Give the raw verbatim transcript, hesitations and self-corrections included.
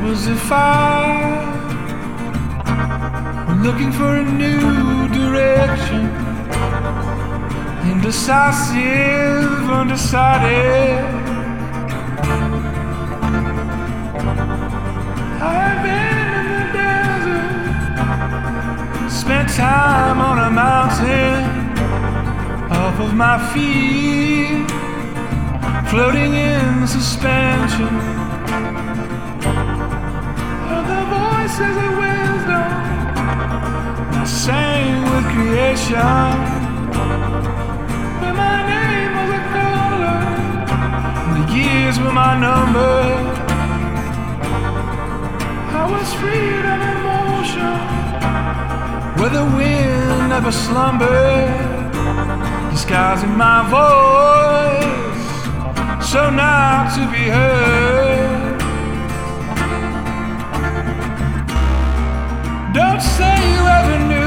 as if I were looking for a new direction. Indecisive, undecided. I've been in the desert, spent time on a mountain, off of my feet, floating in suspension. Heard the voices of wisdom, I sang with creation. When my name was a color, and the years were my number, I was freedom in motion, where the wind never slumbered, disguising my voice, so not to be heard. Don't say you ever knew